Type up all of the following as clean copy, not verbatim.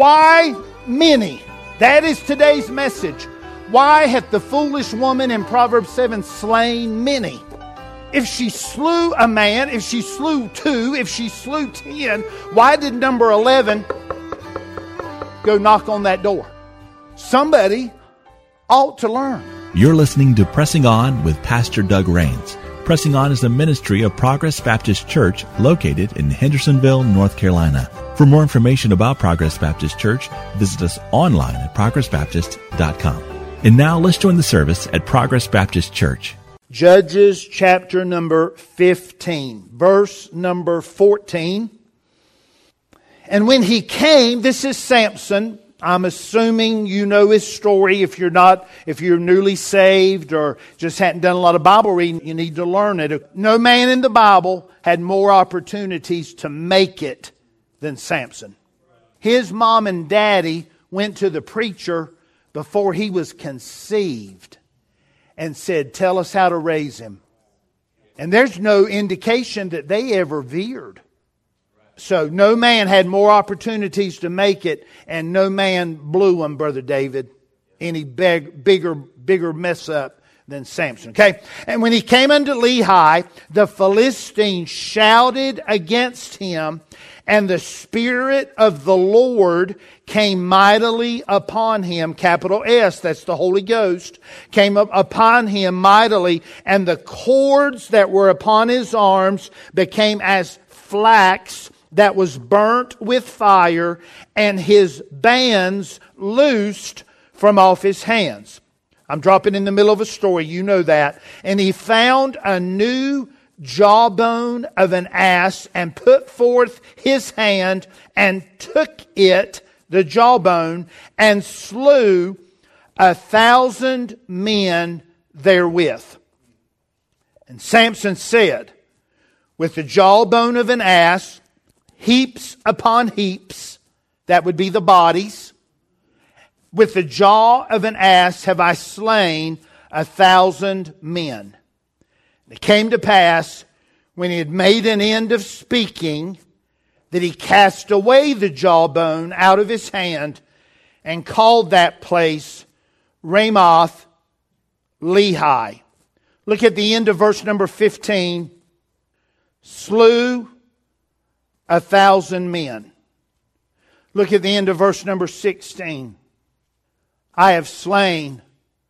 Why many? That is today's message. Why hath the foolish woman in Proverbs 7 slain many? If she slew a man, if she slew 2, if she slew 10, why did number 11 go knock on that door? Somebody ought to learn. You're listening to Pressing On with Pastor Doug Rains. Pressing On is a ministry of Progress Baptist Church located in Hendersonville, North Carolina. For more information about Progress Baptist Church, visit us online at progressbaptist.com. And now let's join the service at Progress Baptist Church. Judges chapter number 15, verse number 14. And when he came, this is Samson. I'm assuming you know his story. If you're newly saved or just hadn't done a lot of Bible reading, you need to learn it. No man in the Bible had more opportunities to make it than Samson. His mom and daddy went to the preacher before he was conceived and said, "Tell us how to raise him." And there's no indication that they ever veered. So no man had more opportunities to make it, and no man blew them, Brother David, any bigger mess up than Samson. Okay? And when he came unto Lehi, the Philistines shouted against him, and the Spirit of the Lord came mightily upon him, capital S, that's the Holy Ghost, came up upon him mightily, and the cords that were upon his arms became as flax that was burnt with fire, and his bands loosed from off his hands. I'm dropping in the middle of a story, you know that. And he found a new jawbone of an ass and put forth his hand and took it, the jawbone, and slew 1,000 men therewith. And Samson said, with the jawbone of an ass, heaps upon heaps, that would be the bodies. With the jaw of an ass have I slain 1,000 men. It came to pass, when he had made an end of speaking, that he cast away the jawbone out of his hand and called that place Ramoth Lehi. Look at the end of verse number 15. Slew 1,000 men. Look at the end of verse number 16. I have slain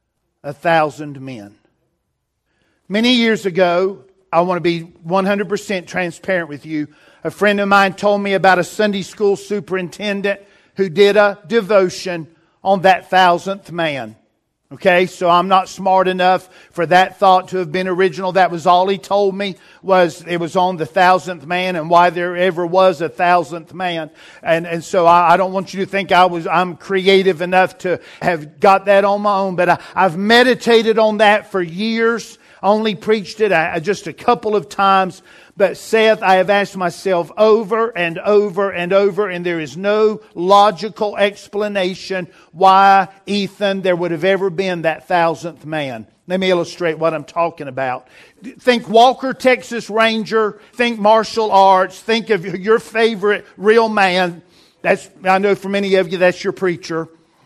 1,000 men. Many years ago, I want to be 100% transparent with you. A friend of mine told me about a Sunday school superintendent who did a devotion on that 1,000th man. Okay, so I'm not smart enough for that thought to have been original. That was all he told me, was it was on the 1,000th man and why there ever was a 1,000th man. And so I don't want you to think I'm creative enough to have got that on my own, but I've meditated on that for years. Only preached it just a couple of times. But Seth, I have asked myself over and over and over, and there is no logical explanation why, Ethan, there would have ever been that 1,000th man. Let me illustrate what I'm talking about. Think Walker, Texas Ranger. Think martial arts. Think of your favorite real man. I know for many of you that's your preacher.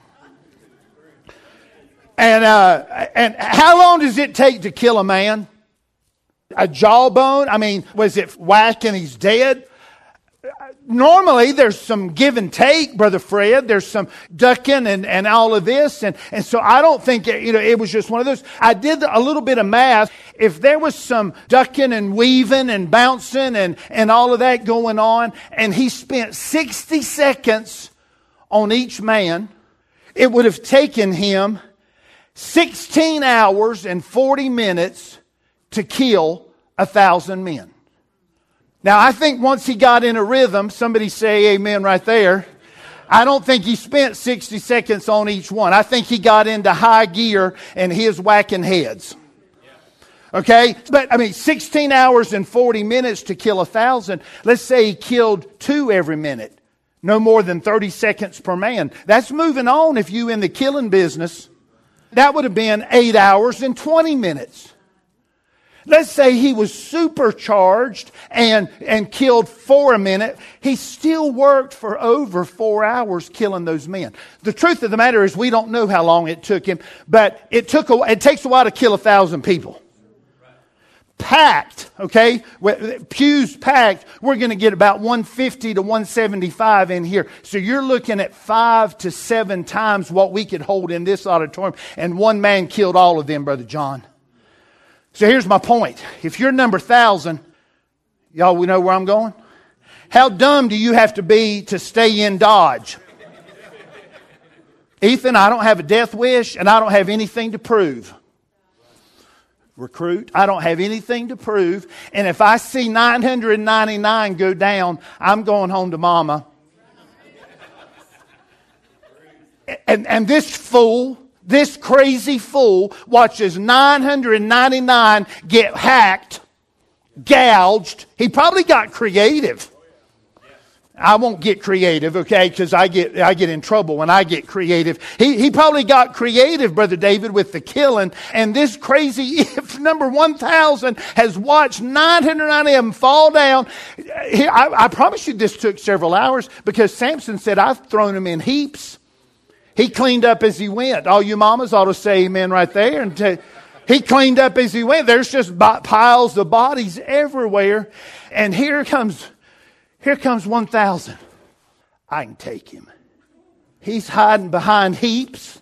And how long does it take to kill a man? A jawbone? I mean, was it whack and he's dead? Normally, there's some give and take, Brother Fred. There's some ducking and all of this. And so I don't think, it was just one of those. I did a little bit of math. If there was some ducking and weaving and bouncing and all of that going on, and he spent 60 seconds on each man, it would have taken him 16 hours and 40 minutes to kill 1,000 men. Now, I think once he got in a rhythm, somebody say amen right there. I don't think he spent 60 seconds on each one. I think he got into high gear and he was whacking heads. Okay? But, 16 hours and 40 minutes to kill 1,000. Let's say he killed 2 every minute. No more than 30 seconds per man. That's moving on if you in the killing business. That would have been 8 hours and 20 minutes. Let's say he was supercharged and killed 4 a minute. He still worked for over 4 hours killing those men. The truth of the matter is we don't know how long it took him, but it takes a while to kill 1,000 people. Packed, okay? Pews packed, we're going to get about 150 to 175 in here. So you're looking at 5 to 7 times what we could hold in this auditorium. And one man killed all of them, Brother John. So here's my point. If you're number 1,000, y'all, we know where I'm going? How dumb do you have to be to stay in Dodge? Ethan, I don't have a death wish and I don't have anything to prove. Recruit, I don't have anything to prove. And if I see 999 go down, I'm going home to mama. And this fool, this crazy fool, watches 999 get hacked, gouged. He probably got creative. I won't get creative, okay, because I get in trouble when I get creative. He probably got creative, Brother David, with the killing. And this crazy, if number 1,000 has watched 990 of them fall down, I promise you this took several hours because Samson said, I've thrown them in heaps. He cleaned up as he went. All you mamas ought to say amen right there. And he cleaned up as he went. There's just piles of bodies everywhere. And here comes 1,000. I can take him. He's hiding behind heaps.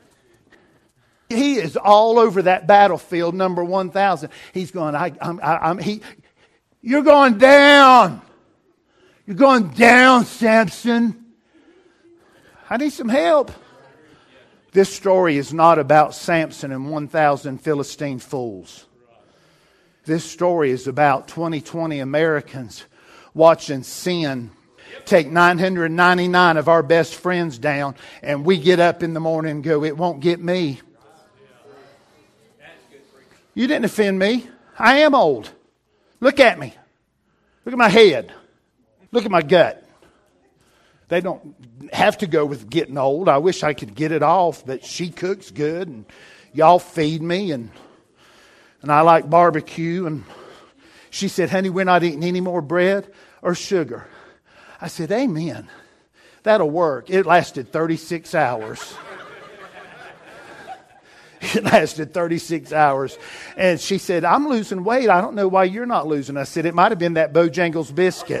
He is all over that battlefield, number 1,000. He's going, you're going down. You're going down, Samson. I need some help. This story is not about Samson and 1,000 Philistine fools. This story is about 2020 Americans watching sin take 999 of our best friends down, and we get up in the morning and go, it won't get me. You didn't offend me. I am old. Look at me. Look at my head. Look at my gut. They don't have to go with getting old. I wish I could get it off, but she cooks good, and y'all feed me, and I like barbecue, and she said, honey, we're not eating any more bread or sugar. I said, amen. That'll work. It lasted 36 hours. It lasted 36 hours. And she said, I'm losing weight. I don't know why you're not losing. I said, it might have been that Bojangles biscuit.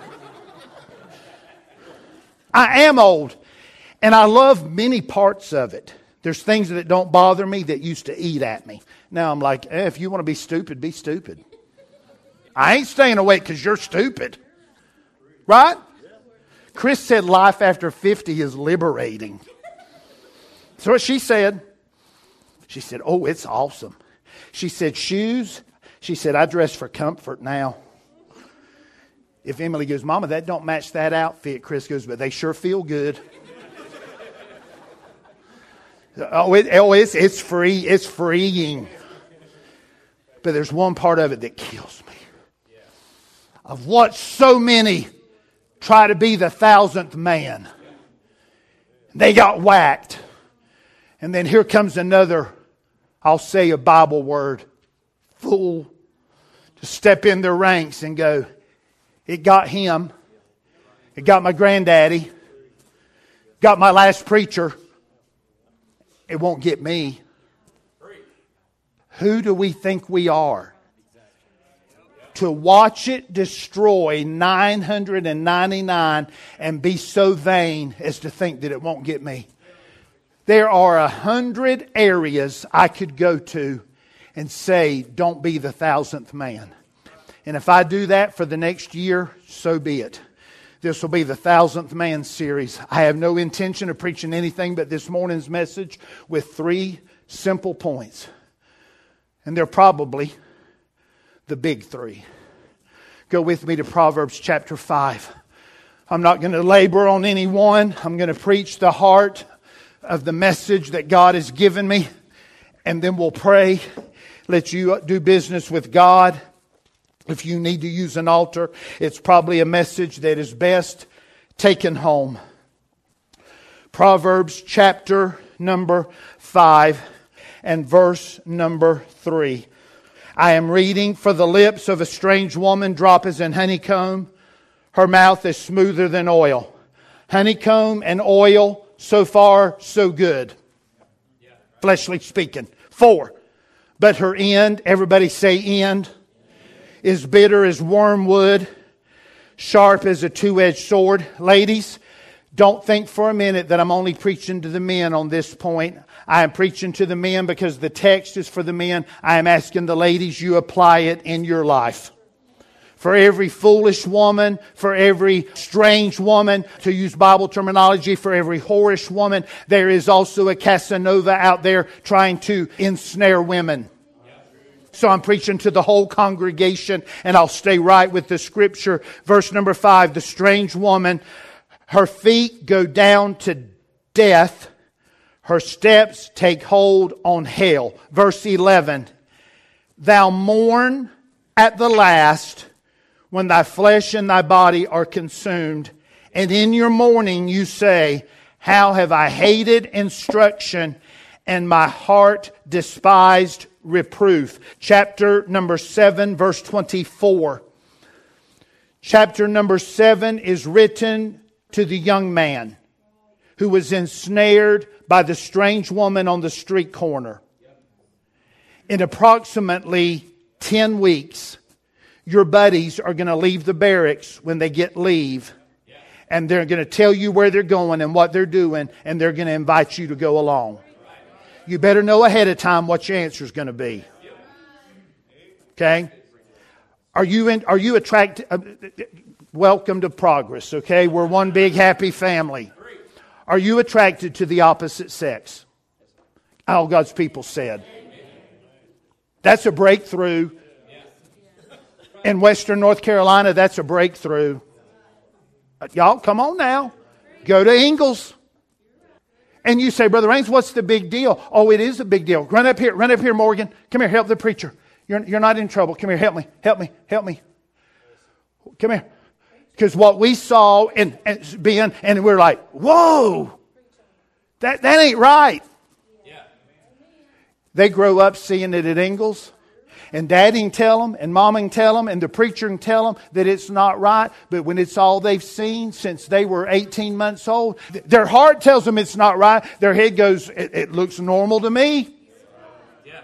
I am old, and I love many parts of it. There's things that don't bother me that used to eat at me. Now I'm like, if you want to be stupid, be stupid. I ain't staying awake because you're stupid. Right? Chris said life after 50 is liberating. So what she said, oh, it's awesome. She said, shoes. She said, I dress for comfort now. If Emily goes, Mama, that don't match that outfit, Chris goes, but they sure feel good. It's free. It's freeing. But there's one part of it that kills me. I've watched so many try to be the 1,000th man. They got whacked. And then here comes another, I'll say a Bible word, fool, to step in their ranks and go, it got him. It got my granddaddy. Got my last preacher. It won't get me. Who do we think we are? To watch it destroy 999 and be so vain as to think that it won't get me. There are 100 areas I could go to and say, don't be the 1,000th man. And if I do that for the next year, so be it. This will be the 1,000th man series. I have no intention of preaching anything but this morning's message with 3 simple points. And they're probably the big 3. Go with me to Proverbs chapter 5. I'm not going to labor on any one. I'm going to preach the heart of the message that God has given me. And then we'll pray. Let you do business with God. If you need to use an altar, it's probably a message that is best taken home. Proverbs chapter number 5 and verse number 3. I am reading, for the lips of a strange woman drop as in honeycomb. Her mouth is smoother than oil. Honeycomb and oil, so far, so good. Fleshly speaking. 4. But her end, everybody say end, is bitter as wormwood, sharp as a two-edged sword. Ladies, don't think for a minute that I'm only preaching to the men on this point. I am preaching to the men because the text is for the men. I am asking the ladies, you apply it in your life. For every foolish woman, for every strange woman, to use Bible terminology, for every whorish woman, there is also a Casanova out there trying to ensnare women. So I'm preaching to the whole congregation, and I'll stay right with the scripture. Verse number 5, the strange woman, her feet go down to death, her steps take hold on hell. Verse 11, thou mourn at the last, when thy flesh and thy body are consumed, and in your mourning you say, how have I hated instruction, and my heart despised reproof. Chapter number 7, verse 24. Chapter number 7 is written to the young man who was ensnared by the strange woman on the street corner. In approximately 10 weeks, your buddies are going to leave the barracks when they get leave. And they're going to tell you where they're going and what they're doing. And they're going to invite you to go along. You better know ahead of time what your answer is going to be. Okay? Are you attracted? Welcome to Progress, okay? We're one big happy family. Are you attracted to the opposite sex? All God's people said. That's a breakthrough. In Western North Carolina, that's a breakthrough. Y'all, come on now. Go to Ingalls. And you say, Brother Raines, what's the big deal? Oh, it is a big deal. Run up here, Morgan. Come here, help the preacher. You're not in trouble. Come here, help me. Come here. Because what we saw and we're like, whoa, that ain't right. Yeah. They grow up seeing it at Ingalls. And Daddy can tell them, and Mama can tell them, and the preacher can tell them that it's not right. But when it's all they've seen since they were 18 months old, their heart tells them it's not right. Their head goes, it looks normal to me. Yeah.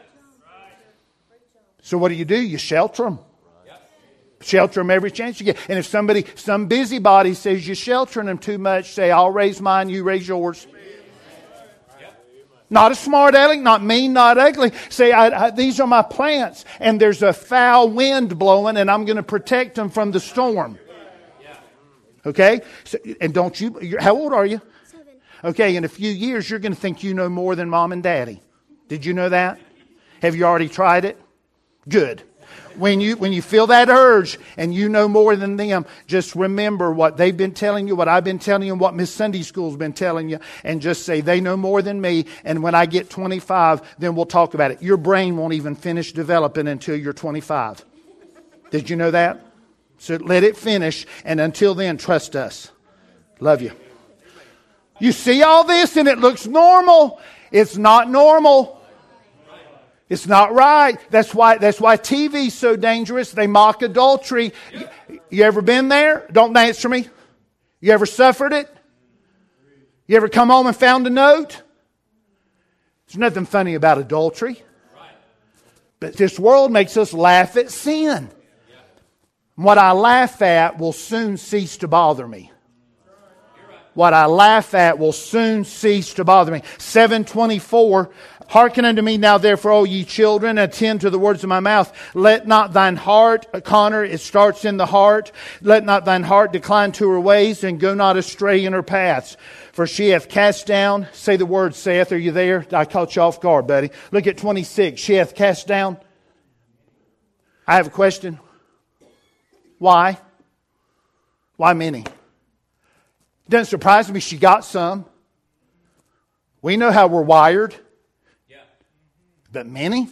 So what do? You shelter them. Shelter them every chance you get. And if some busybody says you're sheltering them too much, say, I'll raise mine, you raise yours. Not a smart aleck, not mean, not ugly. Say, these are my plants, and there's a foul wind blowing, and I'm going to protect them from the storm. Okay? So, and don't you, how old are you? 7. Okay, in a few years, you're going to think you know more than Mom and Daddy. Did you know that? Have you already tried it? Good. When you feel that urge and you know more than them, just remember what they've been telling you, what I've been telling you, and what Miss Sunday School's been telling you, and just say, they know more than me, and when I get 25, then we'll talk about it. Your brain won't even finish developing until you're 25. Did you know that? So let it finish, and until then, trust us. Love you. You see all this, and it looks normal. It's not normal. It's not right. That's why TV's so dangerous. They mock adultery. You ever been there? Don't answer me. You ever suffered it? You ever come home and found a note? There's nothing funny about adultery. But this world makes us laugh at sin. What I laugh at will soon cease to bother me. What I laugh at will soon cease to bother me. 7:24. Hearken unto me now, therefore, O ye children, attend to the words of my mouth. Let not thine heart, Connor, it starts in the heart. Let not thine heart decline to her ways, and go not astray in her paths. For she hath cast down, say the word, Seth, are you there? I caught you off guard, buddy. Look at 26. She hath cast down. I have a question. Why? Why many? Doesn't surprise me she got some. We know how we're wired. But many?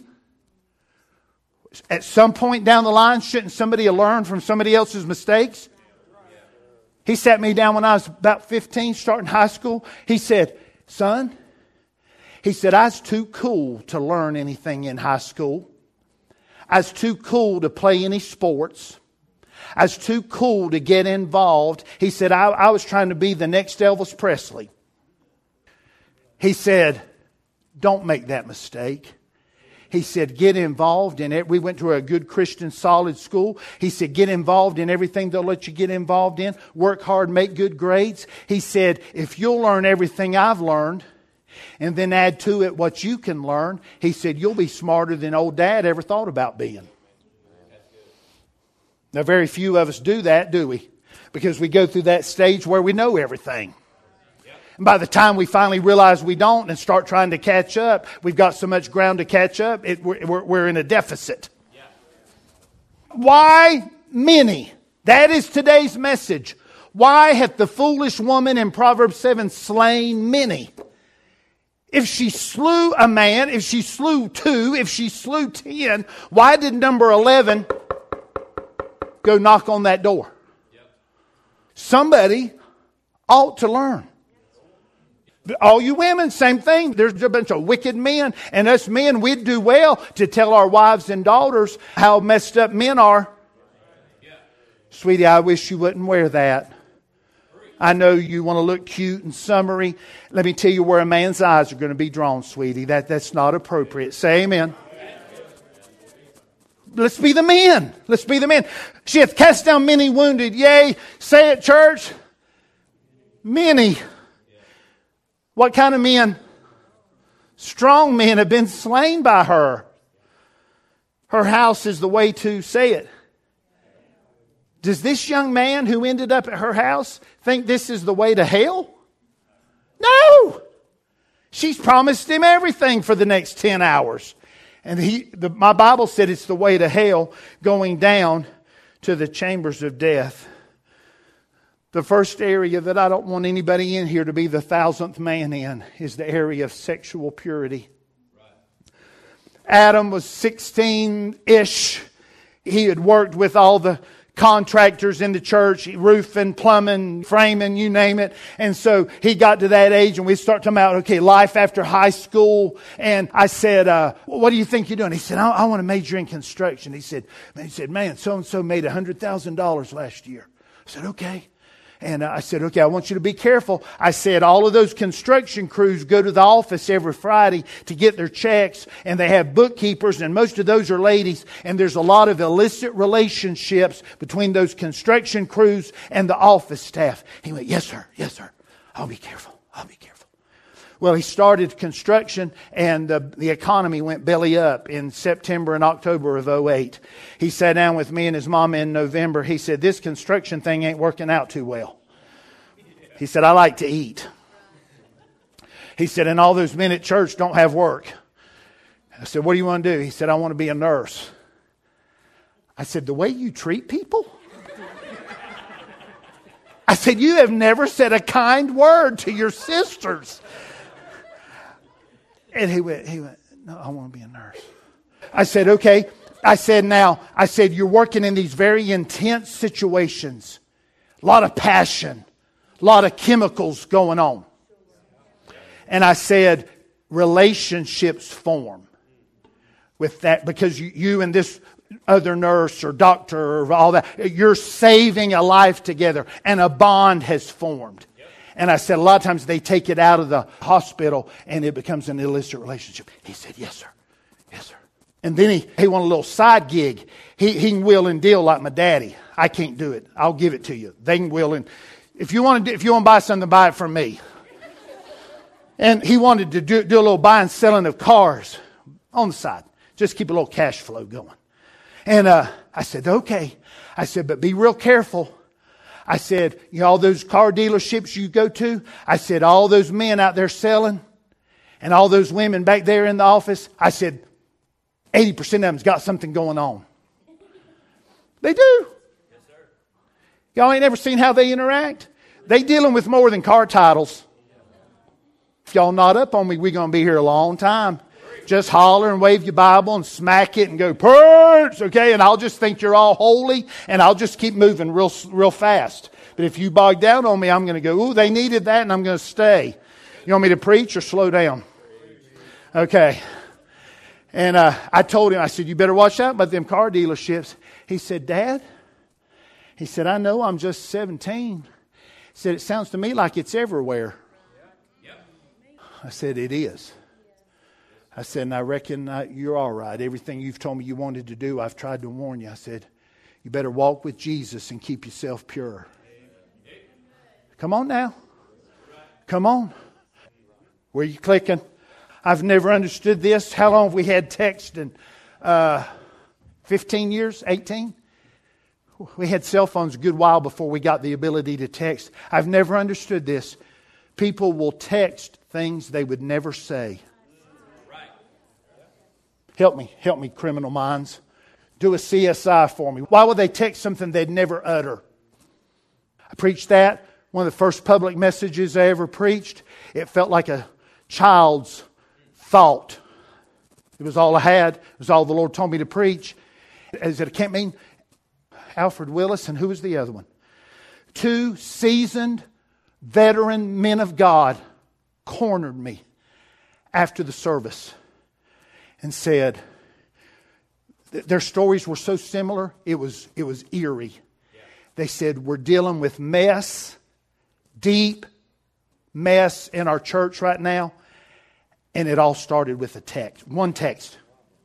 At some point down the line, shouldn't somebody have learned from somebody else's mistakes? He sat me down when I was about 15, starting high school. He said, son, I was too cool to learn anything in high school. I was too cool to play any sports. I was too cool to get involved. He said, I was trying to be the next Elvis Presley. He said, don't make that mistake. He said, get involved in it. We went to a good Christian solid school. He said, get involved in everything they'll let you get involved in. Work hard, make good grades. He said, if you'll learn everything I've learned and then add to it what you can learn, he said, you'll be smarter than old Dad ever thought about being. Now, very few of us do that, do we? Because we go through that stage where we know everything. And by the time we finally realize we don't and start trying to catch up, we've got so much ground to catch up, we're in a deficit. Yeah. Why many? That is today's message. Why hath the foolish woman in Proverbs 7 slain many? If she slew a man, if she slew 2, if she slew 10, why did number 11 go knock on that door? Yep. Somebody ought to learn. All you women, same thing. There's a bunch of wicked men. And us men, we'd do well to tell our wives and daughters how messed up men are. Yeah. Sweetie, I wish you wouldn't wear that. I know you want to look cute and summery. Let me tell you where a man's eyes are going to be drawn, sweetie. That's not appropriate. Say amen. Let's be the men. Let's be the men. She hath cast down many wounded. Yea, say it, church. Many. What kind of men? Strong men have been slain by her. Her house is the way to say it. Does this young man who ended up at her house think this is the way to hell? No! She's promised him everything for the next 10 hours. And my Bible said it's the way to hell, going down to the chambers of death. The first area that I don't want anybody in here to be the 1,000th man in is the area of sexual purity. Right. Adam was 16-ish. He had worked with all the contractors in the church, roofing, plumbing, framing, you name it. And so he got to that age and we start talking about, okay, life after high school. And I said, what do you think you're doing? He said, I want to major in construction. He said, man, so-and-so made $100,000 last year. I said, okay. And I said, okay, I want you to be careful. I said, all of those construction crews go to the office every Friday to get their checks, and they have bookkeepers, and most of those are ladies, and there's a lot of illicit relationships between those construction crews and the office staff. He went, yes, sir. I'll be careful. Well, he started construction, and the economy went belly up in September and October of 2008. He sat down with me and his mama in November. He said, this construction thing ain't working out too well. He said, I like to eat. He said, and all those men at church don't have work. I said, what do you want to do? He said, I want to be a nurse. I said, the way you treat people? I said, you have never said a kind word to your sisters. And he went, no, I want to be a nurse. I said, okay. I said, you're working in these very intense situations. A lot of passion. A lot of chemicals going on. And I said, relationships form with that because you and this other nurse or doctor or all that, you're saving a life together and a bond has formed. And I said, a lot of times they take it out of the hospital and it becomes an illicit relationship. He said, yes, sir. And then he wanted a little side gig. He can wheel and deal like my daddy. I can't do it. I'll give it to you. They can wheel and if you want to buy something, buy it from me. And he wanted to do a little buying and selling of cars on the side. Just keep a little cash flow going. And I said, okay. I said, but be real careful. I said, all those car dealerships you go to, I said, all those men out there selling and all those women back there in the office, I said, 80% of them's got something going on. They do. Yes, sir. Y'all ain't ever seen how they interact? They dealing with more than car titles. If y'all not up on me, we're going to be here a long time. Just holler and wave your Bible and smack it and go, perch, okay? And I'll just think you're all holy and I'll just keep moving real fast. But if you bog down on me, I'm going to go, ooh, they needed that and I'm going to stay. You want me to preach or slow down? Okay. And I told him, I said, you better watch out about them car dealerships. He said, Dad, he said, I know I'm just 17. He said, it sounds to me like it's everywhere. I said, it is. I said, and I reckon you're all right. Everything you've told me you wanted to do, I've tried to warn you. I said, you better walk with Jesus and keep yourself pure. Come on now. Come on. Where are you clicking? I've never understood this. How long have we had text? And 15 years? 18? We had cell phones a good while before we got the ability to text. I've never understood this. People will text things they would never say. Help me, criminal minds. Do a CSI for me. Why would they text something they'd never utter? I preached that. One of the first public messages I ever preached. It felt like a child's thought. It was all I had. It was all the Lord told me to preach. As it can't mean Alfred Willis, and who was the other one? 2 seasoned, veteran men of God cornered me after the service and said, their stories were so similar, it was eerie. They said, we're dealing with mess, deep mess in our church right now. And it all started with a text. One text.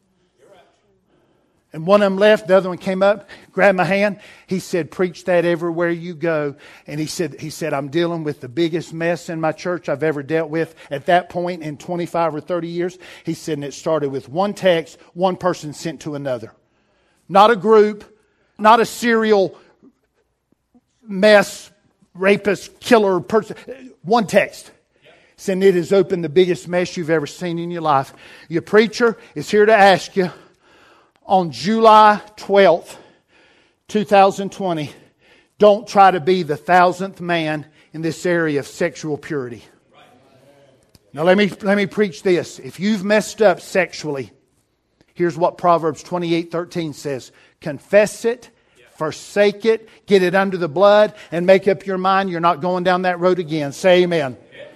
And one of them left. The other one came up, grabbed my hand. He said, preach that everywhere you go. And he said, I'm dealing with the biggest mess in my church I've ever dealt with at that point in 25 or 30 years. He said, and it started with one text, one person sent to another. Not a group, not a serial mess, rapist, killer person. One text. And it has opened the biggest mess you've ever seen in your life. Your preacher is here to ask you on July 12th, 2020, don't try to be the 1,000th man in this area of sexual purity. Now let me preach this. If you've messed up sexually, here's what Proverbs 28:13 says. Confess it, forsake it, get it under the blood, and make up your mind you're not going down that road again. Say amen.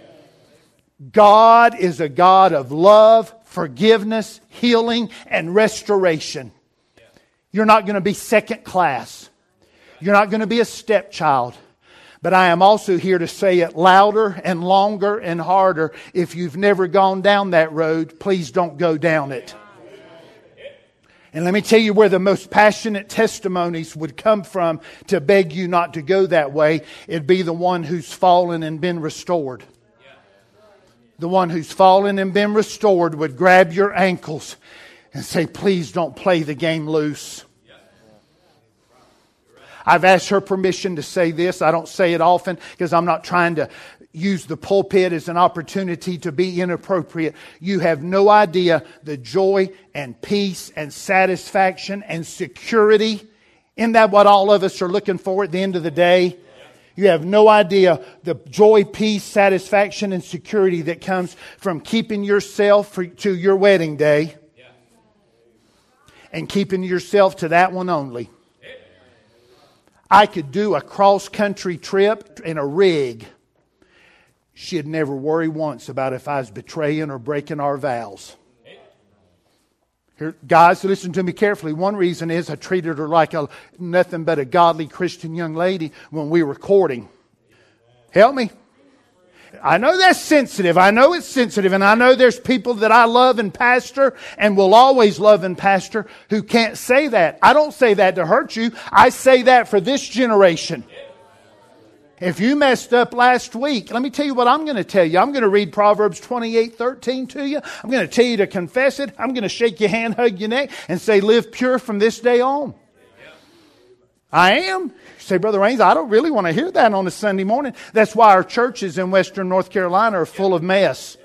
God is a God of love, forgiveness, healing, and restoration. You're not going to be second class. You're not going to be a stepchild. But I am also here to say it louder and longer and harder. If you've never gone down that road, please don't go down it. And let me tell you where the most passionate testimonies would come from to beg you not to go that way. It'd be the one who's fallen and been restored. The one who's fallen and been restored would grab your ankles and say, please don't play the game loose. I've asked her permission to say this. I don't say it often because I'm not trying to use the pulpit as an opportunity to be inappropriate. You have no idea the joy and peace and satisfaction and security. Isn't that what all of us are looking for at the end of the day? You have no idea the joy, peace, satisfaction, and security that comes from keeping yourself to your wedding day and keeping yourself to that one only. I could do a cross-country trip in a rig. She'd never worry once about if I was betraying or breaking our vows. Here, guys, listen to me carefully. One reason is I treated her like nothing but a godly Christian young lady when we were courting. Help me. I know that's sensitive. I know it's sensitive. And I know there's people that I love and pastor and will always love and pastor who can't say that. I don't say that to hurt you. I say that for this generation. If you messed up last week, let me tell you what I'm going to tell you. I'm going to read Proverbs 28:13 to you. I'm going to tell you to confess it. I'm going to shake your hand, hug your neck, and say, live pure from this day on. I am. You say, Brother Raines, I don't really want to hear that on a Sunday morning. That's why our churches in Western North Carolina are full of mess.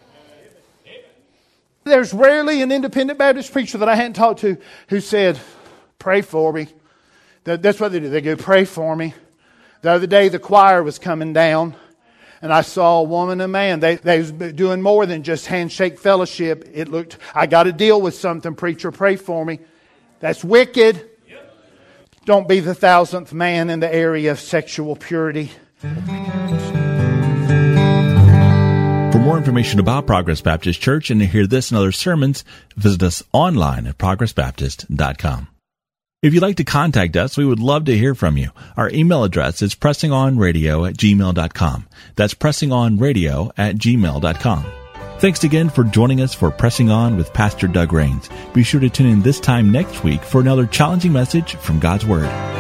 There's rarely an independent Baptist preacher that I hadn't talked to who said, pray for me. That's what they do. They go, pray for me. The other day, the choir was coming down, and I saw a woman and a man. They was doing more than just handshake fellowship. It looked, I got to deal with something, preacher, pray for me. That's wicked. Don't be the 1,000th man in the area of sexual purity. For more more information about Progress Baptist Church and to hear this and other sermons, visit us online at progressbaptist.com. If you'd like to contact us, we would love to hear from you. Our email address is pressingonradio@gmail.com. That's pressingonradio@gmail.com. Thanks again for joining us for Pressing On with Pastor Doug Rains. Be sure to tune in this time next week for another challenging message from God's Word.